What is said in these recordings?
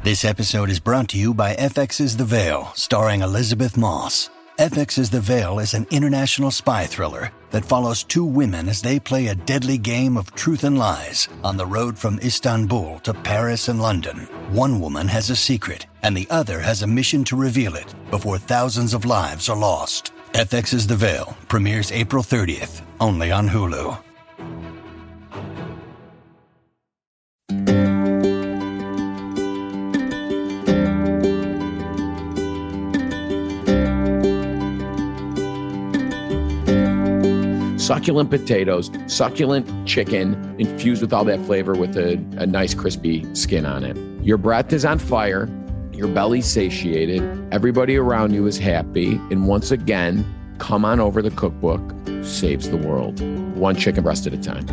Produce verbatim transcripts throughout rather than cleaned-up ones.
This episode is brought to you by F X's The Veil, starring Elizabeth Moss. F X's The Veil is an international spy thriller that follows two women as they play a deadly game of truth and lies on the road from Istanbul to Paris and London. One woman has a secret, and the other has a mission to reveal it before thousands of lives are lost. F X's The Veil premieres April thirtieth, only on Hulu. Succulent potatoes, succulent chicken, infused with all that flavor with a, a nice crispy skin on it. Your breath is on fire, your belly's satiated, everybody around you is happy, and once again, come on over. The cookbook saves the world, one chicken breast at a time.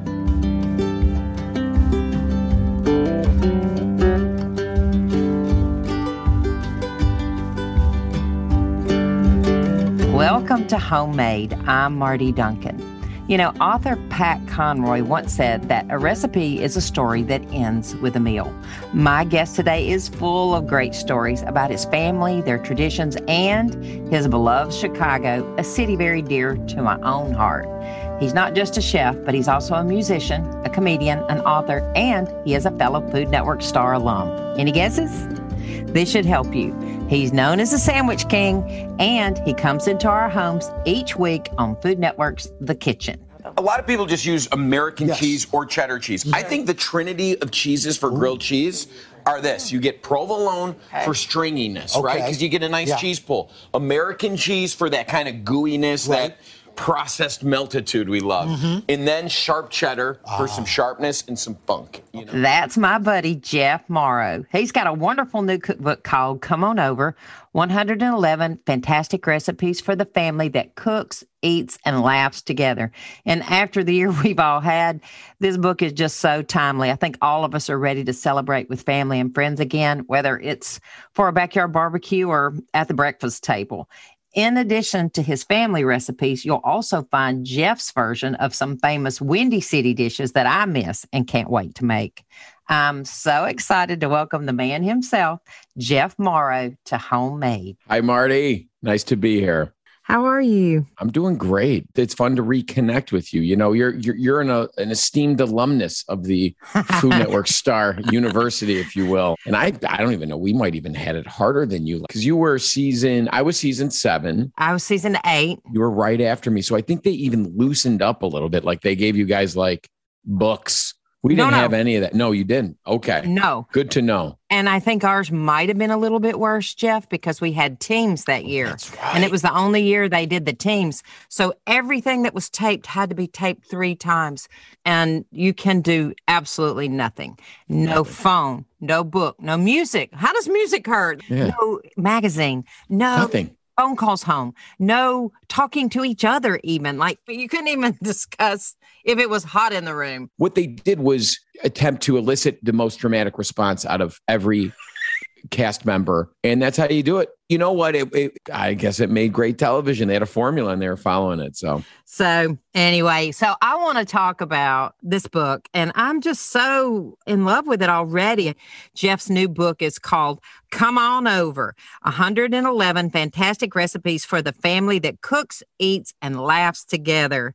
Welcome to Homemade. I'm Marty Duncan. You know, author Pat Conroy once said that a recipe is a story that ends with a meal. My guest today is full of great stories about his family, their traditions, and his beloved Chicago, a city very dear to my own heart. He's not just a chef, but he's also a musician, a comedian, an author, and he is a fellow Food Network star alum. Any guesses? This should help you. He's known as the Sandwich King, and he comes into our homes each week on Food Network's The Kitchen. A lot of people just use American Yes. cheese or cheddar cheese. Yeah. I think the trinity of cheeses for grilled cheese are this. You get provolone for stringiness, Okay. right? Because you get a nice Yeah. cheese pull. American cheese for that kind of gooiness, Right. that processed meltitude we love. Mm-hmm. And then sharp cheddar for some sharpness and some funk. You know? That's my buddy, Jeff Morrow. He's got a wonderful new cookbook called Come On Over, one hundred eleven Fantastic Recipes for the Family That Cooks, Eats, and Laughs Together. And after the year we've all had, this book is just so timely. I think all of us are ready to celebrate with family and friends again, whether it's for a backyard barbecue or at the breakfast table. In addition to his family recipes, you'll also find Jeff's version of some famous Windy City dishes that I miss and can't wait to make. I'm so excited to welcome the man himself, Jeff Morrow, to Homemade. Hi, Marty. Nice to be here. How are you? I'm doing great. It's fun to reconnect with you. You know, you're you're you're an, a, an esteemed alumnus of the Food Network Star University, if you will. And I I don't even know. We might even had it harder than you because you were season. I was season seven. I was season eight. You were right after me, so I think they even loosened up a little bit. Like they gave you guys like books. We No, didn't no. have any of that. No, you didn't. Okay. No. Good to know. And I think ours might have been a little bit worse, Jeff, because we had teams that year. That's right. And it was the only year they did the teams. So everything that was taped had to be taped three times. And you can do absolutely nothing. No phone, no book, no music. How does music hurt? Yeah. No magazine, no Nothing. phone calls home, no talking to each other even. Like you couldn't even discuss if it was hot in the room. What they did was attempt to elicit the most dramatic response out of every cast member. And that's how you do it. You know what? It, it, I guess it made great television. They had a formula and they were following it. So So anyway, so I want to talk about this book, and I'm just so in love with it already. Jeff's new book is called Come On Over, one hundred eleven Fantastic Recipes for the Family That Cooks, Eats, and Laughs Together.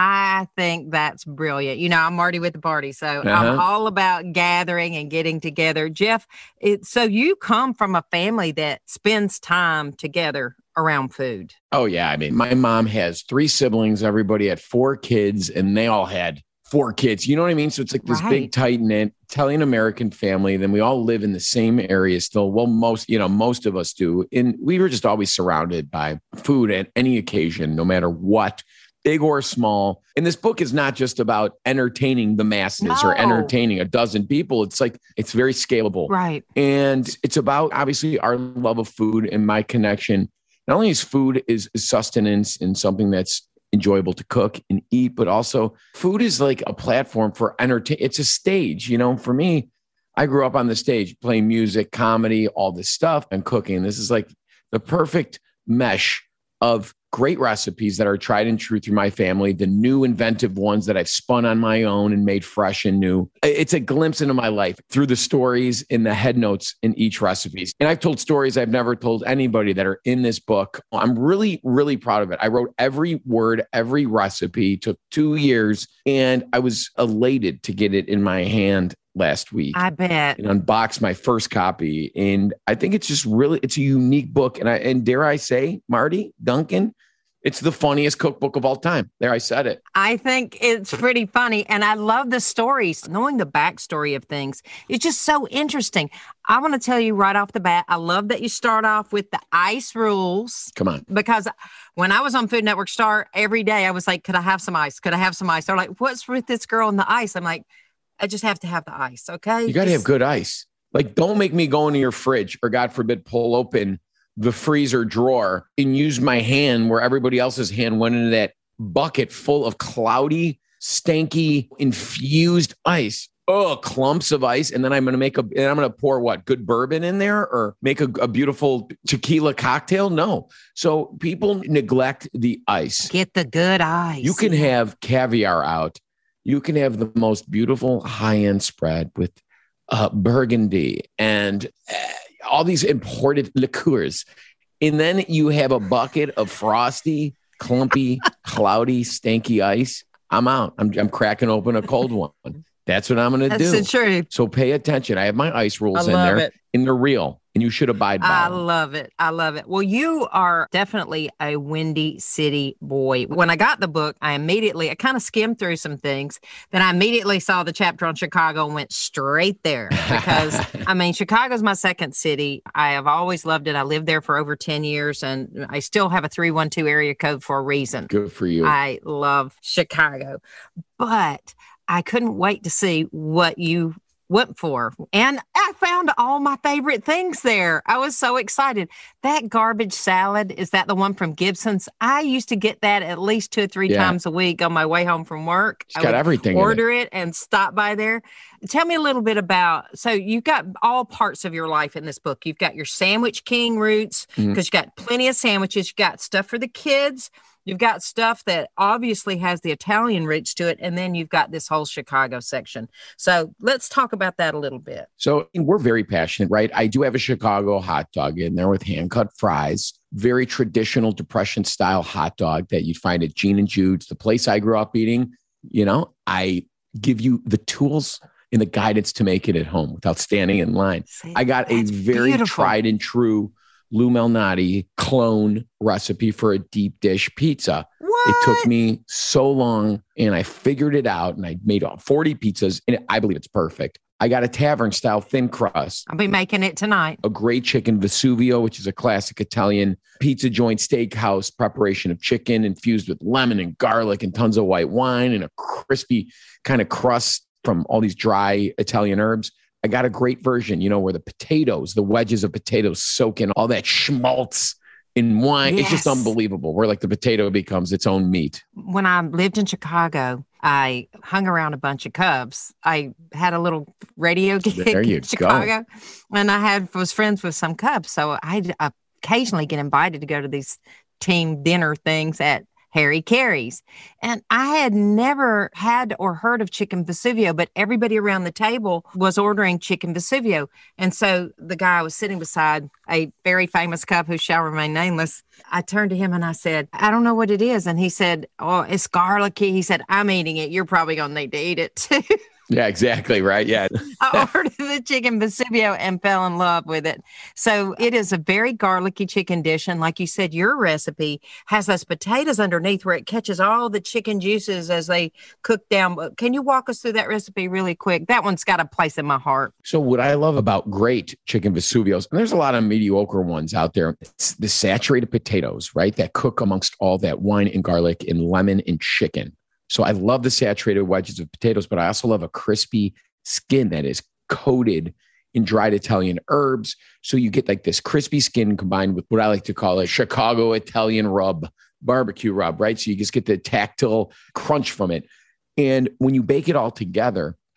I think that's brilliant. You know, I'm Marty with the party, so I'm Uh-huh. all about gathering and getting together. Jeff, it, so you come from a family that spends time together around food. Oh, yeah. I mean, my mom has three siblings. Everybody had four kids, and they all had four kids. You know what I mean? So it's like this Right. big, tight knit Italian American family. Then we all live in the same area still. Well, most, you know, most of us do. And we were just always surrounded by food at any occasion, no matter what, big or small. And this book is not just about entertaining the masses or No. entertaining a dozen people. It's like, it's very scalable. Right. And it's about obviously our love of food and my connection. Not only is food is sustenance and something that's enjoyable to cook and eat, but also food is like a platform for entertainment. It's a stage, you know, for me, I grew up on the stage playing music, comedy, all this stuff and cooking. This is like the perfect mesh of great recipes that are tried and true through my family, the new inventive ones that I've spun on my own and made fresh and new. It's a glimpse into my life through the stories in the head notes in each recipes. And I've told stories I've never told anybody that are in this book. I'm really, really proud of it. I wrote every word, every recipe, took two years, and I was elated to get it in my hand last week. I bet. And unbox my first copy. And I think it's just really, it's a unique book. And I, and dare I say, Marty, Duncan, it's the funniest cookbook of all time. There, I said it. I think it's pretty funny. And I love the stories, knowing the backstory of things. It's just so interesting. I want to tell you right off the bat, I love that you start off with the ice rules. Come on. Because when I was on Food Network Star, every day I was like, could I have some ice? Could I have some ice? They're like, what's with this girl and the ice? I'm like, I just have to have the ice, okay? You got to just... have good ice. Like, don't make me go into your fridge or, God forbid, pull open the freezer drawer and use my hand where everybody else's hand went into that bucket full of cloudy, stanky, infused ice. Oh, clumps of ice. And then I'm going to make a, and I'm going to pour what? Good bourbon in there or make a, a beautiful tequila cocktail? No. So people neglect the ice. Get the good ice. You can have caviar out. You can have the most beautiful high-end spread with uh, burgundy and uh, all these imported liqueurs. And then you have a bucket of frosty, clumpy, cloudy, stanky ice. I'm out. I'm, I'm cracking open a cold one. That's what I'm going to do. That's the truth. So pay attention. I have my ice rules I in there, it. and they're real, and you should abide by I them. love it. I love it. Well, you are definitely a Windy City boy. When I got the book, I immediately, I kind of skimmed through some things. Then I immediately saw the chapter on Chicago and went straight there because, I mean, Chicago's my second city. I have always loved it. I lived there for over ten years, and I still have a three one two area code for a reason. Good for you. I love Chicago. But I couldn't wait to see what you went for. And I found all my favorite things there. I was so excited. That garbage salad, is that the one from Gibson's? I used to get that at least two or three yeah. times a week on my way home from work. It's got everything. Order in it. it and stop by there. Tell me a little bit about, so you've got all parts of your life in this book. You've got your Sandwich King roots because mm-hmm. you've got plenty of sandwiches. You've got stuff for the kids. You've got stuff that obviously has the Italian roots to it. And then you've got this whole Chicago section. So let's talk about that a little bit. So we're very passionate, right? I do have a Chicago hot dog in there with hand-cut fries. Very traditional Depression style hot dog that you'd find at Gene and Jude's, the place I grew up eating. You know, I give you the tools and the guidance to make it at home without standing in line. See, I got a very beautiful. tried and true Lou Malnati clone recipe for a deep dish pizza. What? It took me so long and I figured it out and I made forty pizzas and I believe it's perfect. I got a tavern style thin crust. I'll be making it tonight. A great chicken Vesuvio, which is a classic Italian pizza joint steakhouse preparation of chicken infused with lemon and garlic and tons of white wine and a crispy kind of crust from all these dry Italian herbs. I got a great version, you know, where the potatoes, the wedges of potatoes soak in all that schmaltz in wine. Yes. It's just unbelievable. Where like the potato becomes its own meat. When I lived in Chicago, I hung around a bunch of Cubs. I had a little radio gig in Chicago, go. and I had was friends with some Cubs. So I occasionally get invited to go to these team dinner things at Harry Carey's. And I had never had or heard of chicken Vesuvio, but everybody around the table was ordering chicken Vesuvio. And so the guy I was sitting beside, a very famous Cub who shall remain nameless, I turned to him and I said, I don't know what it is. And he said, oh, it's garlicky. He said, I'm eating it. You're probably going to need to eat it too. Yeah, exactly. Right. Yeah. I ordered the chicken Vesuvio and fell in love with it. So it is a very garlicky chicken dish. And like you said, your recipe has those potatoes underneath where it catches all the chicken juices as they cook down. Can you walk us through that recipe really quick? That one's got a place in my heart. So what I love about great chicken Vesuvios, and there's a lot of mediocre ones out there, it's the saturated potatoes, right? That cook amongst all that wine and garlic and lemon and chicken. So I love the saturated wedges of potatoes, but I also love a crispy skin that is coated in dried Italian herbs. So you get like this crispy skin combined with what I like to call a Chicago Italian rub, barbecue rub, right? So you just get the tactile crunch from it. And when you bake it all together,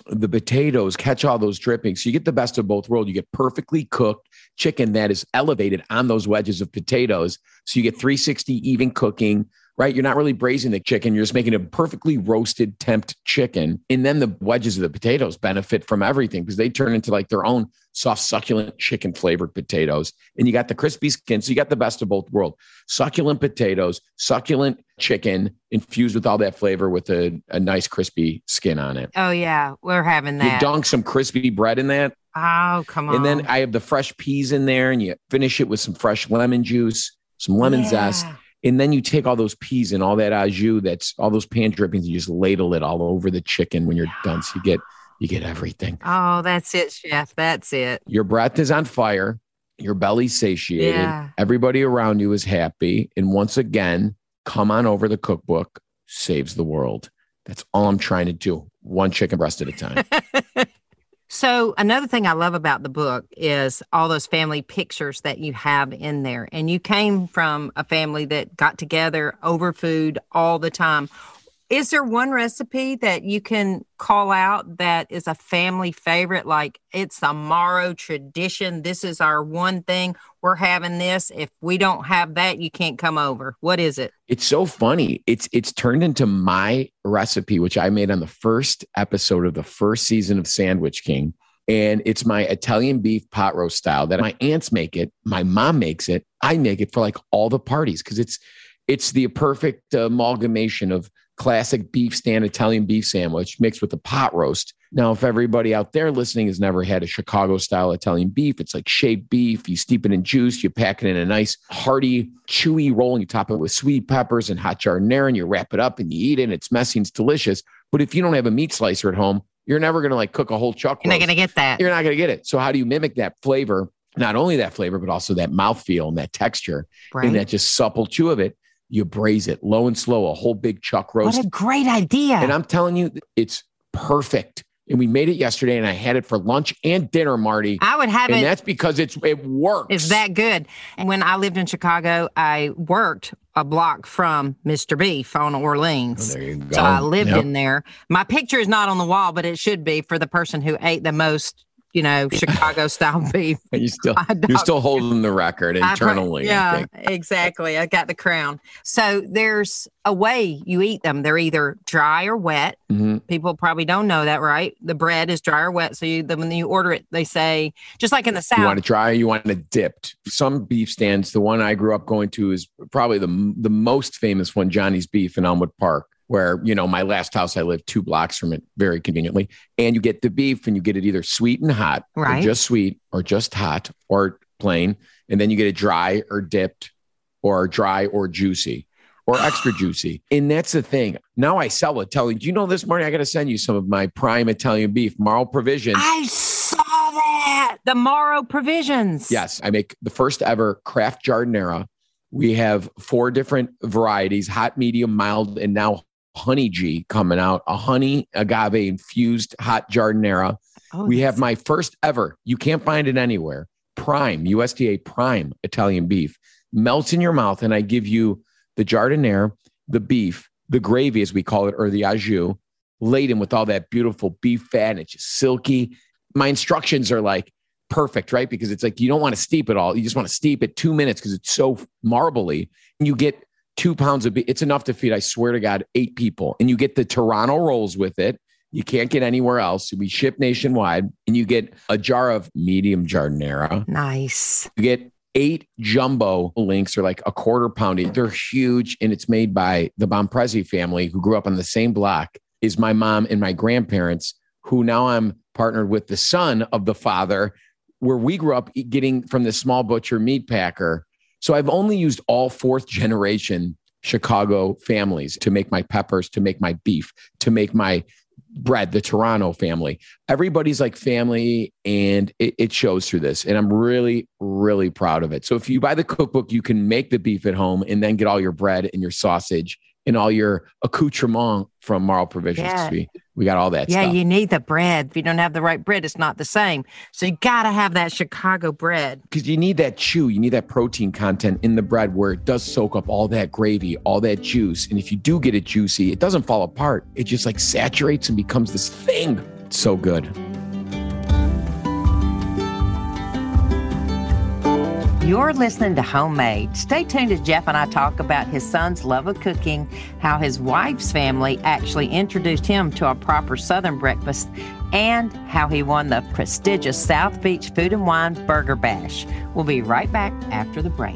the potatoes, catch all those drippings. So you get the best of both worlds. You get perfectly cooked chicken that is elevated on those wedges of potatoes. So you get three sixty even cooking, right? You're not really braising the chicken. You're just making a perfectly roasted temped chicken. And then the wedges of the potatoes benefit from everything because they turn into like their own soft, succulent chicken flavored potatoes. And you got the crispy skin. So you got the best of both worlds. Succulent potatoes, succulent chicken infused with all that flavor with a, a nice crispy skin on it. Oh, yeah. We're having that. You dunk some crispy bread in that. Oh, come on. And then I have the fresh peas in there and you finish it with some fresh lemon juice, some lemon yeah. zest. And then you take all those peas and all that au jus, that's all those pan drippings, you just ladle it all over the chicken when you're yeah. done. So you get, you get everything. Oh, that's it, chef. That's it. Your breath is on fire. Your belly's satiated. Yeah. Everybody around you is happy. And once again, come on over. The cookbook saves the world. That's all I'm trying to do. One chicken breast at a time. So another thing I love about the book is all those family pictures that you have in there. And you came from a family that got together over food all the time. Is there one recipe that you can call out that is a family favorite? Like it's a Morrow tradition. This is our one thing. We're having this. If we don't have that, you can't come over. What is it? It's so funny. It's it's turned into my recipe, which I made on the first episode of the first season of Sandwich King. And it's my Italian beef pot roast style that my aunts make it. My mom makes it. I make it for like all the parties because it's it's the perfect amalgamation of classic beef stand Italian beef sandwich mixed with a pot roast. Now, if everybody out there listening has never had a Chicago style Italian beef, it's like shaved beef. You steep it in juice. You pack it in a nice hearty, chewy roll and you top it with sweet peppers and hot giardiniera and you wrap it up and you eat it. And it's messy and it's delicious. But if you don't have a meat slicer at home, you're never going to like cook a whole chuck roast. You're not going to get that. You're not going to get it. So how do you mimic that flavor? Not only that flavor, but also that mouthfeel and that texture right. and that just supple chew of it. You braise it low and slow, a whole big chuck roast. What a great idea. And I'm telling you, it's perfect. And we made it yesterday and I had it for lunch and dinner, Marty. I would have and it. And that's because it's it works. It's that good. And when I lived in Chicago, I worked a block from Mister Beef on Orleans. Oh, there you go. So I lived yep. in there. My picture is not on the wall, but it should be for the person who ate the most, you know, Chicago style beef. You still, you're still holding the record internally. I, yeah, I think. Exactly. I got the crown. So there's a way you eat them. They're either dry or wet. Mm-hmm. People probably don't know that, right? The bread is dry or wet. So you, the, when you order it, they say, just like in the South. You want it dry, you want it dipped. Some beef stands, the one I grew up going to is probably the, the most famous one, Johnny's Beef in Elmwood Park, where, you know, my last house, I lived two blocks from it very conveniently. And you get the beef and you get it either sweet and hot, right. or just sweet or just hot or plain. And then you get it dry or dipped or dry or juicy or extra juicy. And that's the thing. Now I sell it. Telling, do you know this, Marty? I got to send you some of my prime Italian beef, Morrow Provisions. I saw that. The Morrow Provisions. Yes. I make the first ever craft giardiniera. We have four different varieties, hot, medium, mild, and now Honey G coming out, a honey agave infused hot giardiniera. Oh, we have my first ever, you can't find it anywhere, prime, U S D A prime Italian beef. Melts in your mouth and I give you the giardiniera, the beef, the gravy as we call it, or the au jus, laden with all that beautiful beef fat and it's just silky. My instructions are like perfect, right? Because it's like you don't want to steep it all. You just want to steep it two minutes because it's so marbly. And you get two pounds of beef. It's enough to feed, I swear to God, eight people. And you get the Toronto rolls with it. You can't get anywhere else. We ship nationwide. And you get a jar of medium giardiniera. Nice. You get eight jumbo links, or like a quarter pound. They're huge. And it's made by the Bompresi family, who grew up on the same block as my mom and my grandparents, who now I'm partnered with the son of the father, where we grew up getting from the small butcher meat packer. So I've only used all fourth generation Chicago families to make my peppers, to make my beef, to make my bread, the Toronto family. Everybody's like family, and it, it shows through this. And I'm really, really proud of it. So if you buy the cookbook, you can make the beef at home and then get all your bread and your sausage and all your accoutrement from Morrow Provisions. Yeah. We, we got all that yeah, stuff. You need the bread. If you don't have the right bread, it's not the same. So you got to have that Chicago bread. Because you need that chew. You need that protein content in the bread where it does soak up all that gravy, all that juice. And if you do get it juicy, it doesn't fall apart. It just like saturates and becomes this thing. So good. You're listening to Homemade. Stay tuned as Jeff and I talk about his son's love of cooking, how his wife's family actually introduced him to a proper Southern breakfast, and how he won the prestigious South Beach Food and Wine Burger Bash. We'll be right back after the break.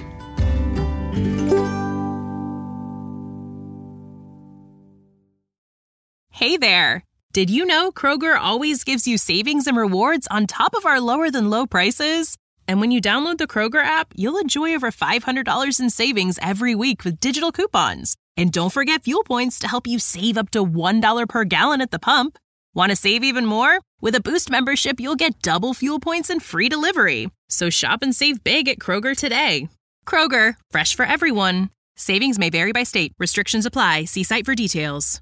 Hey there. Did you know Kroger always gives you savings and rewards on top of our lower than low prices? And when you download the Kroger app, you'll enjoy over five hundred dollars in savings every week with digital coupons. And don't forget fuel points to help you save up to one dollar per gallon at the pump. Want to save even more? With a Boost membership, you'll get double fuel points and free delivery. So shop and save big at Kroger today. Kroger, fresh for everyone. Savings may vary by state. Restrictions apply. See site for details.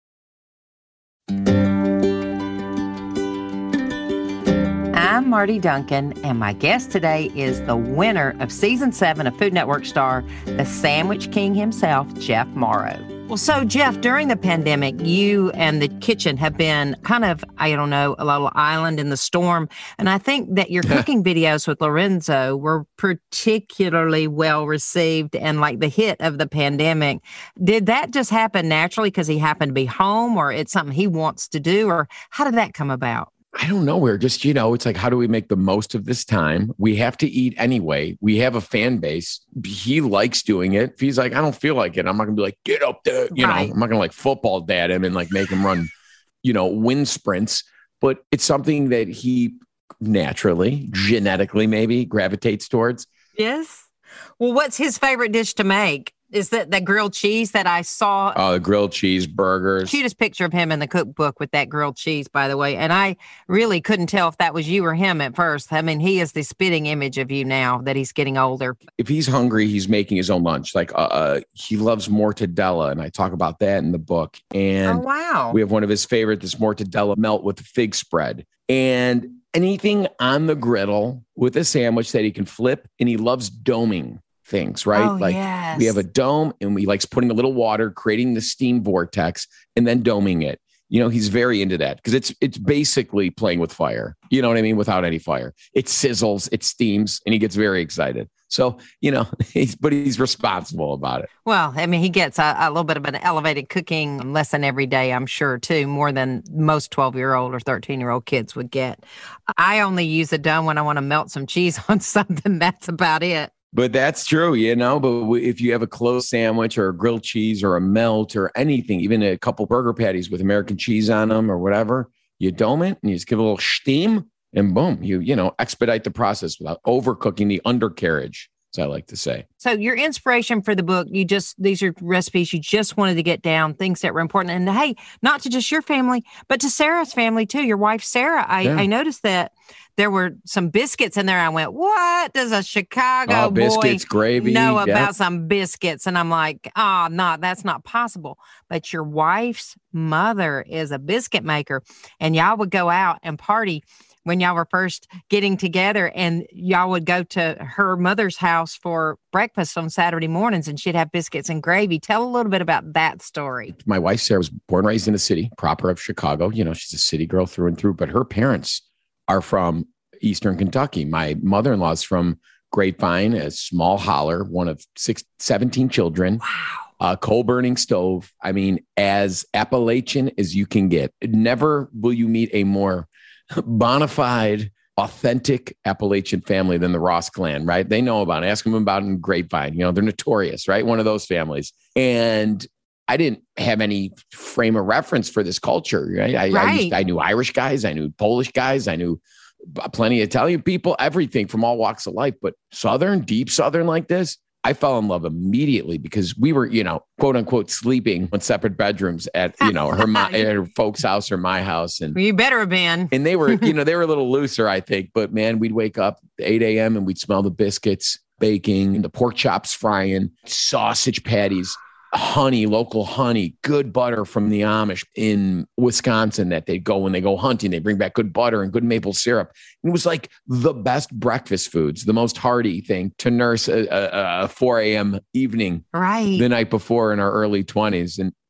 I'm Marty Duncan, and my guest today is the winner of Season seven of Food Network star, the Sandwich King himself, Jeff Morrow. Well, so, Jeff, during the pandemic, you and the kitchen have been kind of, I don't know, a little island in the storm. And I think that your cooking videos with Lorenzo were particularly well received and like the hit of the pandemic. Did that just happen naturally because he happened to be home, or it's something he wants to do, or how did that come about? I don't know. We're just, you know, it's like, how do we make the most of this time? We have to eat anyway. We have a fan base. He likes doing it. If he's like, I don't feel like it, I'm not gonna be like, get up there. You right. know, I'm not gonna like football dad him and like make him run, you know, wind sprints. But it's something that he naturally, genetically maybe gravitates towards. Yes. Well, what's his favorite dish to make? Is that the grilled cheese that I saw? Oh, the grilled cheese burgers. Cutest picture of him in the cookbook with that grilled cheese, by the way. And I really couldn't tell if that was you or him at first. I mean, he is the spitting image of you now that he's getting older. If he's hungry, he's making his own lunch. Like uh, uh, he loves mortadella, and I talk about that in the book. And oh, wow. We have one of his favorite, this mortadella melt with the fig spread. And anything on the griddle with a sandwich that he can flip, and he loves doming things, right? Oh, like yes. We have a dome, and we likes putting a little water, creating the steam vortex, and then doming it. You know, he's very into that because it's it's basically playing with fire. You know what I mean? Without any fire, it sizzles, it steams, and he gets very excited. So, you know, he's but he's responsible about it. Well, I mean, he gets a, a little bit of an elevated cooking lesson every day, I'm sure, too, more than most twelve-year-old or thirteen-year-old kids would get. I only use a dome when I want to melt some cheese on something. That's about it. But that's true, you know, but if you have a closed sandwich or a grilled cheese or a melt or anything, even a couple burger patties with American cheese on them or whatever, you dome it and you just give it a little steam and boom, you, you know, expedite the process without overcooking the undercarriage, as I like to say. So your inspiration for the book, you just, these are recipes you just wanted to get down, things that were important. And hey, not to just your family, but to Sarah's family too. Your wife, Sarah, I, yeah. I noticed that there were some biscuits in there. I went, what does a Chicago oh, biscuits, boy gravy, know about yeah. some biscuits? And I'm like, oh, no, that's not possible. But your wife's mother is a biscuit maker, and y'all would go out and party when y'all were first getting together, and y'all would go to her mother's house for breakfast on Saturday mornings, and she'd have biscuits and gravy. Tell a little bit about that story. My wife, Sarah, was born and raised in the city, proper of Chicago. You know, she's a city girl through and through, but her parents are from Eastern Kentucky. My mother-in-law is from Grapevine, a small holler, one of six, seventeen children. Wow. A coal-burning stove. I mean, as Appalachian as you can get. Never will you meet a more bona fide, authentic Appalachian family than the Ross clan, right? They know about it. Ask them about it in Grapevine. You know, they're notorious, right? One of those families. And I didn't have any frame of reference for this culture, right? I, right. I, used, I knew Irish guys. I knew Polish guys. I knew plenty of Italian people, everything from all walks of life. But Southern, deep Southern like this, I fell in love immediately because we were, you know, quote unquote, sleeping in separate bedrooms at, you know, her, my, her folks' house or my house. And you better have been. And they were, you know, they were a little looser, I think. But man, we'd wake up at eight a.m. and we'd smell the biscuits baking, the pork chops frying, sausage patties, honey, local honey, good butter from the Amish in Wisconsin that they go when they go hunting. They bring back good butter and good maple syrup. It was like the best breakfast foods, the most hearty thing to nurse a, a, a four a.m. evening right. the night before in our early twenties. And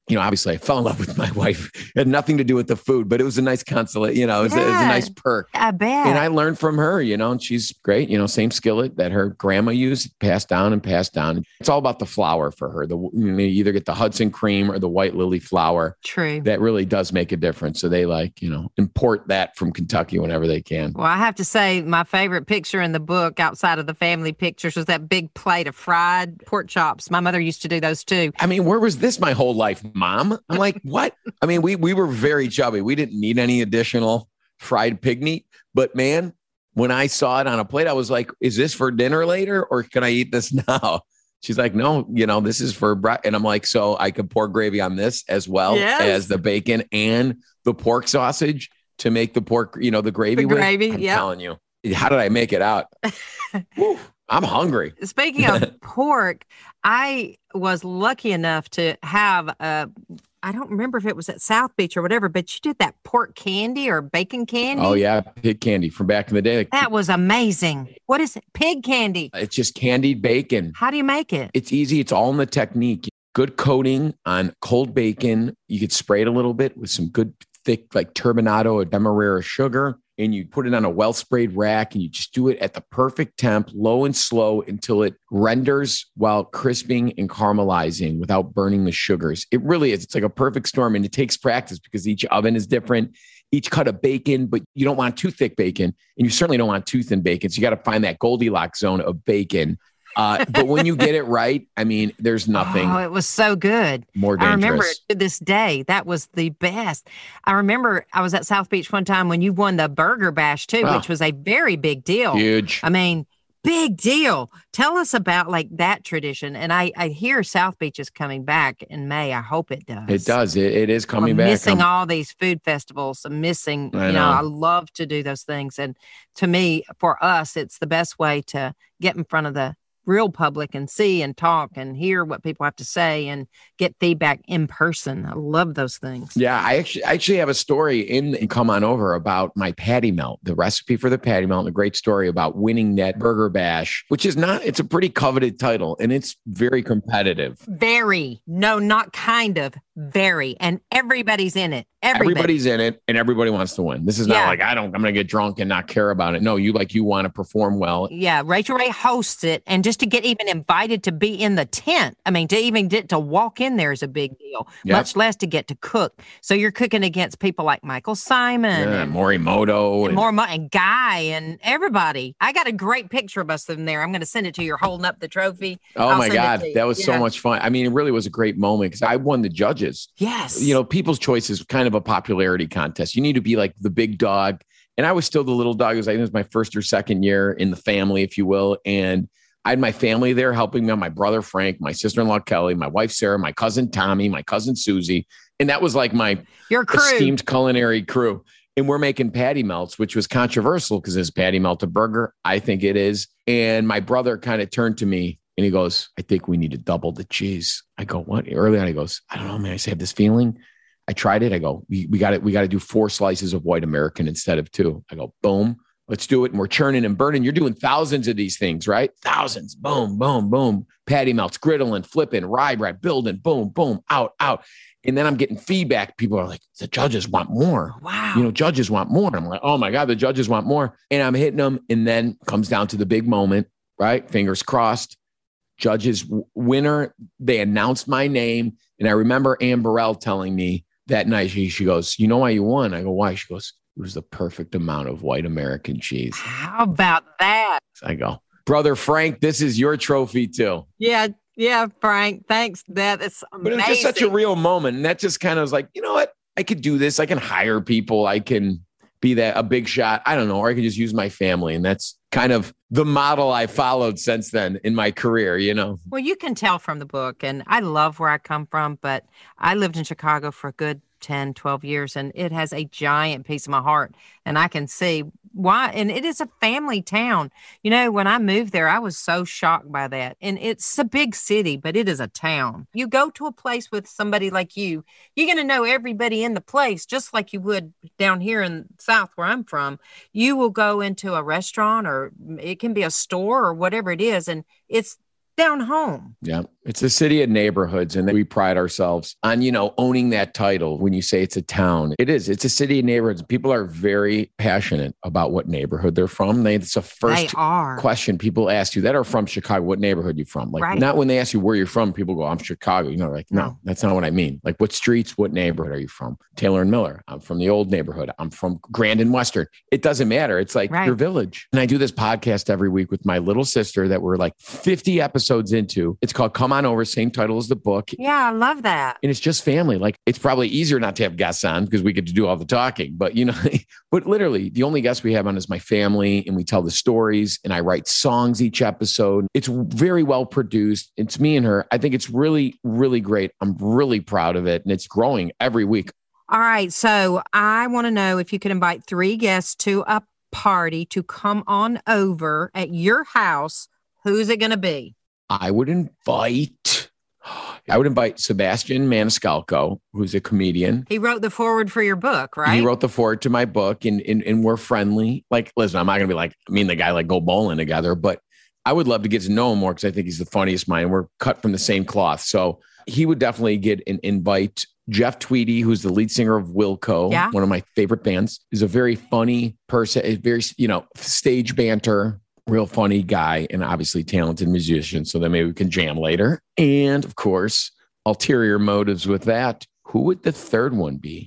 you know, obviously I fell in love with my wife. It had nothing to do with the food, but it was a nice consolation, you know, it was, yeah, a, it was a nice perk. I bet. And I learned from her, you know, and she's great, you know, same skillet that her grandma used, passed down and passed down. It's all about the flour for her. The, you either get the Hudson cream or the white lily flour. True. That really does make a difference. So they like, you know, import that from Kentucky whenever they can. Well, I have to say my favorite picture in the book outside of the family pictures was that big plate of fried pork chops. My mother used to do those too. I mean, where was this my whole life, Mom? I'm like, what? I mean, we we were very chubby. We didn't need any additional fried pig meat. But man, when I saw it on a plate, I was like, is this for dinner later or can I eat this now? She's like, no, you know, this is for breakfast. And I'm like, so I could pour gravy on this as well yes. as the bacon and the pork sausage to make the pork, you know, the gravy. The with. gravy, I'm yep. telling you. How did I make it out? Woo, I'm hungry. Speaking of pork, I was lucky enough to have a, I don't remember if it was at South Beach or whatever, but you did that pork candy or bacon candy. Oh, yeah. Pig candy from back in the day. That was amazing. What is it? Pig candy. It's just candied bacon. How do you make it? It's easy. It's all in the technique. Good coating on cold bacon. You could spray it a little bit with some good thick like turbinado or demerara sugar. And you put it on a well-sprayed rack and you just do it at the perfect temp, low and slow until it renders while crisping and caramelizing without burning the sugars. It really is. It's like a perfect storm and it takes practice because each oven is different, each cut of bacon, but you don't want too thick bacon and you certainly don't want too thin bacon. So you got to find that Goldilocks zone of bacon. Uh, but when you get it right, I mean, there's nothing. Oh, it was so good. More dangerous. I remember to this day, that was the best. I remember I was at South Beach one time when you won the Burger Bash too, oh. which was a very big deal. Huge. I mean, big deal. Tell us about like that tradition. And I, I hear South Beach is coming back in May. I hope it does. It does. It, it is coming I'm back. Missing I'm... all these food festivals. I'm missing, I you know. know, I love to do those things. And to me, for us, it's the best way to get in front of the real public and see and talk and hear what people have to say and get feedback in person. I love those things. Yeah, I actually I actually have a story in, in Come On Over about my patty melt, the recipe for the patty melt, and a great story about winning that Burger Bash, which is not, it's a pretty coveted title and it's very competitive. Very. No, not kind of. Very. And everybody's in it. Everybody. Everybody's in it and everybody wants to win. This is not yeah. like, I don't, I'm going to get drunk and not care about it. No, you like, you want to perform well. Yeah. Rachel Ray hosts it. And just to get even invited to be in the tent, I mean, to even get to walk in there is a big deal, yep. much less to get to cook. So you're cooking against people like Michael Simon yeah, and Morimoto and, and, Mor- and Guy and everybody. I got a great picture of us in there. I'm going to send it to you. You're holding up the trophy. Oh I'll my God. That was yeah. so much fun. I mean, it really was a great moment because I won the judges. Yes. You know, People's Choice is kind of a popularity contest. You need to be like the big dog. And I was still the little dog. It was, I think it was my first or second year in the family, if you will. And I had my family there helping me, my brother, Frank, my sister-in-law, Kelly, my wife, Sarah, my cousin, Tommy, my cousin, Susie. And that was like my Your crew. esteemed culinary crew. And we're making patty melts, which was controversial because is patty melt a burger? I think it is. And my brother kind of turned to me and he goes, I think we need to double the cheese. I go, what? Early on, he goes, I don't know, man. I just have this feeling. I tried it. I go, we, we got it. We got to do four slices of white American instead of two. I go, boom, let's do it. And we're churning and burning. You're doing thousands of these things, right? Thousands. Boom, boom, boom. Patty melts, griddling, flipping, rye bread, building, boom, boom, out, out. And then I'm getting feedback. People are like, the judges want more. Wow. You know, judges want more. And I'm like, oh my God, the judges want more. And I'm hitting them. And then comes down to the big moment, right? Fingers crossed. Judges w- winner. They announced my name. And I remember Ann Burrell telling me that night, she, she goes, you know why you won? I go, why? She goes, it was the perfect amount of white American cheese. How about that? I go, brother Frank, this is your trophy too. Yeah. Yeah, Frank. Thanks. That is amazing. But it was just such a real moment. And that just kind of was like, you know what? I could do this. I can hire people. I can be that a big shot. I don't know. Or I could just use my family. And that's kind of the model I followed since then in my career, you know? Well, you can tell from the book. And I love where I come from, but I lived in Chicago for a good ten, twelve years, and it has a giant piece of my heart. And I can see why. And it is a family town. You know, when I moved there, I was so shocked by that. And it's a big city, but it is a town. You go to a place with somebody like you, you're going to know everybody in the place, just like you would down here in the South where I'm from. You will go into a restaurant or it can be a store or whatever it is, and it's down home. Yeah. It's a city of neighborhoods, and we pride ourselves on, you know, owning that title. When you say it's a town, it is. It's a city of neighborhoods. People are very passionate about what neighborhood they're from. They, it's the first they are. question people ask you that are from Chicago. What neighborhood you from? Like, right. Not when they ask you where you're from, people go, I'm Chicago. You know, like, no, no, that's not what I mean. Like, what streets, what neighborhood are you from? Taylor and Miller. I'm from the old neighborhood. I'm from Grand and Western. It doesn't matter. It's like right. your village. And I do this podcast every week with my little sister that we're like fifty episodes into. It's called Come On Over, same title as the book. Yeah, I love that. And it's just family. Like, it's probably easier not to have guests on because we get to do all the talking. But, you know, but literally the only guest we have on is my family, and we tell the stories, and I write songs each episode. It's very well produced. It's me and her. I think it's really, really great. I'm really proud of it. And it's growing every week. All right. So I want to know if you could invite three guests to a party to come on over at your house. Who's it going to be? I would invite... I would invite Sebastian Maniscalco, who's a comedian. He wrote the foreword for your book, right? He wrote the foreword to my book, and, and, and we're friendly. Like, listen, I'm not going to be like, me and the guy like go bowling together, but I would love to get to know him more because I think he's the funniest mind. We're cut from the same cloth. So he would definitely get an invite. Jeff Tweedy, who's the lead singer of Wilco, yeah. one of my favorite bands, is a very funny person, a very, you know, stage banter. Real funny guy, and obviously talented musician. So then maybe we can jam later. And of course, ulterior motives with that. Who would the third one be?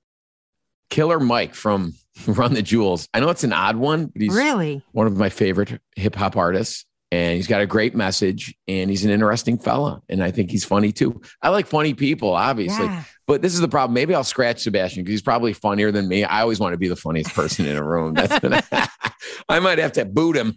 Killer Mike from Run the Jewels. I know it's an odd one, but he's really one of my favorite hip hop artists. And he's got a great message, and he's an interesting fella. And I think he's funny too. I like funny people, obviously. Yeah. But this is the problem. Maybe I'll scratch Sebastian because he's probably funnier than me. I always want to be the funniest person in a room. That's what I, I might have to boot him.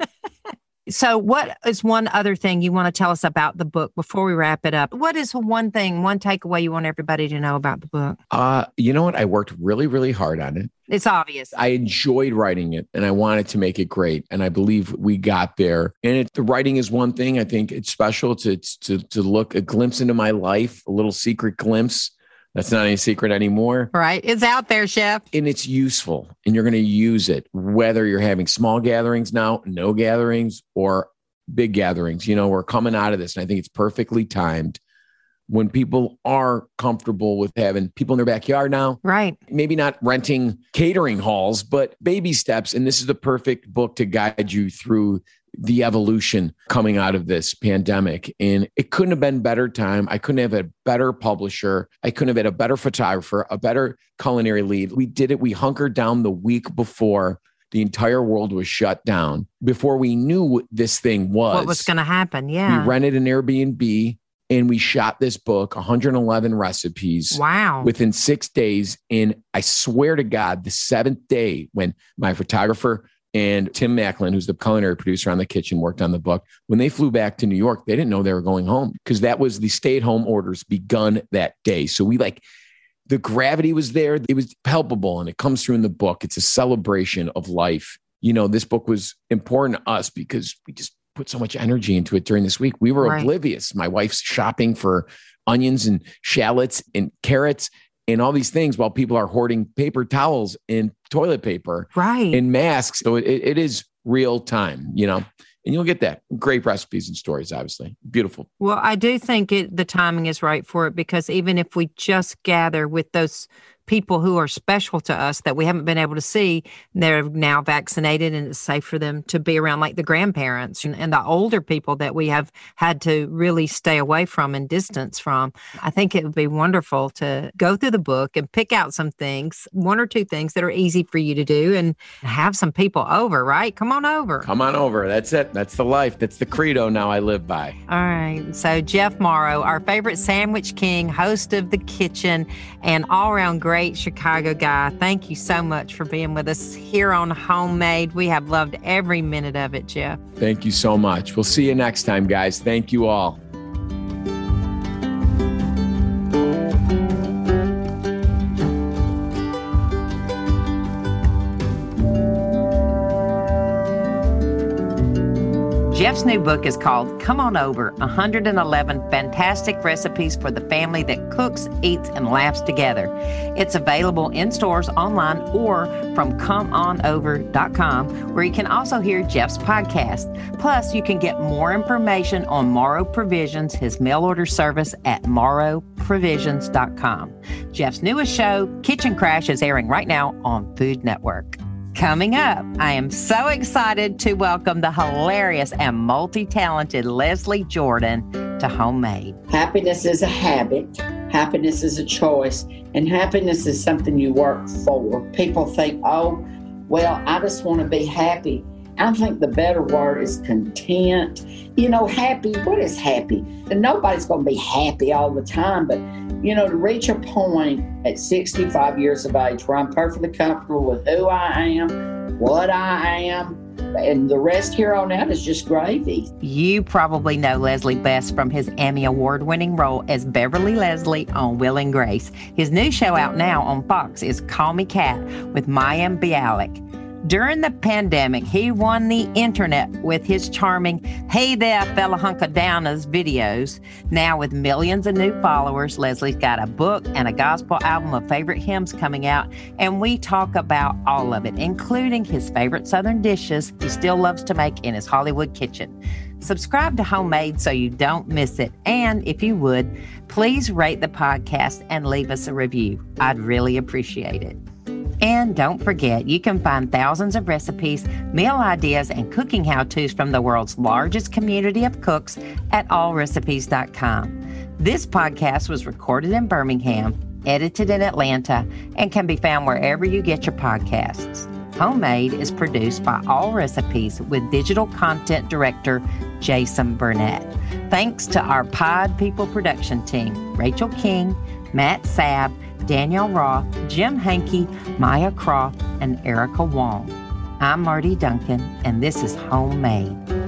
So what is one other thing you want to tell us about the book before we wrap it up? What is one thing, one takeaway you want everybody to know about the book? Uh, you know what? I worked really, really hard on it. It's obvious. I enjoyed writing it, and I wanted to make it great. And I believe we got there. And it, the writing is one thing. I think it's special to, to, to look a glimpse into my life, a little secret glimpse. That's not any secret anymore. Right. It's out there, Chef. And it's useful, and you're going to use it, whether you're having small gatherings now, no gatherings, or big gatherings. You know, we're coming out of this, and I think it's perfectly timed when people are comfortable with having people in their backyard now. Right. Maybe not renting catering halls, but baby steps. And this is the perfect book to guide you through the evolution coming out of this pandemic. And it couldn't have been better time. I couldn't have a better publisher. I couldn't have had a better photographer, a better culinary lead. We did it. We hunkered down the week before the entire world was shut down, before we knew what this thing was. What was going to happen. Yeah. We rented an Airbnb, and we shot this book, one hundred eleven recipes. Wow. Within six days. And I swear to God, the seventh day when my photographer and Tim Macklin, who's the culinary producer on The Kitchen, worked on the book. When they flew back to New York, they didn't know they were going home because that was the stay-at-home orders begun that day. So we like, the gravity was there. It was palpable, and it comes through in the book. It's a celebration of life. You know, this book was important to us because we just put so much energy into it during this week. We were right. oblivious. My wife's shopping for onions and shallots and carrots and all these things while people are hoarding paper towels and toilet paper right. and masks. So it, it is real time, you know, and you'll get that. Great recipes and stories, obviously. Beautiful. Well, I do think it, the timing is right for it, because even if we just gather with those people who are special to us that we haven't been able to see, they're now vaccinated, and it's safe for them to be around, like the grandparents and, and the older people that we have had to really stay away from and distance from. I think it would be wonderful to go through the book and pick out some things, one or two things that are easy for you to do, and have some people over, right? Come on over. Come on over. That's it. That's the life. That's the credo now I live by. All right. So Jeff Morrow, our favorite sandwich king, host of The Kitchen, and all-around great Great Chicago guy. Thank you so much for being with us here on Homemade. We have loved every minute of it, Jeff. Thank you so much. We'll see you next time, guys. Thank you all. Jeff's new book is called Come On Over, one hundred eleven Fantastic Recipes for the Family That Cooks, Eats, and Laughs Together. It's available in stores, online, or from come on over dot com, where you can also hear Jeff's podcast. Plus, you can get more information on Morrow Provisions, his mail order service at morrow provisions dot com. Jeff's newest show, Kitchen Crash, is airing right now on Food Network. Coming up, I am so excited to welcome the hilarious and multi-talented Leslie Jordan to Homemade. Happiness is a habit. Happiness is a choice. And happiness is something you work for. People think, oh, well, I just want to be happy. I think the better word is content. You know, happy, what is happy? And nobody's going to be happy all the time, but, you know, to reach a point at sixty-five years of age where I'm perfectly comfortable with who I am, what I am, and the rest here on out is just gravy. You probably know Leslie best from his Emmy Award-winning role as Beverly Leslie on Will and Grace. His new show out now on Fox is Call Me Kat with Mayim Bialik. During the pandemic, he won the internet with his charming Hey There Fella Hunka Downers videos. Now with millions of new followers, Leslie's got a book and a gospel album of favorite hymns coming out, and we talk about all of it, including his favorite Southern dishes he still loves to make in his Hollywood kitchen. Subscribe to Homemade so you don't miss it. And if you would, please rate the podcast and leave us a review. I'd really appreciate it. And don't forget, you can find thousands of recipes, meal ideas, and cooking how-tos from the world's largest community of cooks at all recipes dot com. This podcast was recorded in Birmingham, edited in Atlanta, and can be found wherever you get your podcasts. Homemade is produced by All Recipes with digital content director Jason Burnett. Thanks to our Pod People production team, Rachel King, Matt Sabb, Danielle Roth, Jim Hankey, Maya Croft, and Erica Wong. I'm Marty Duncan, and this is Homemade.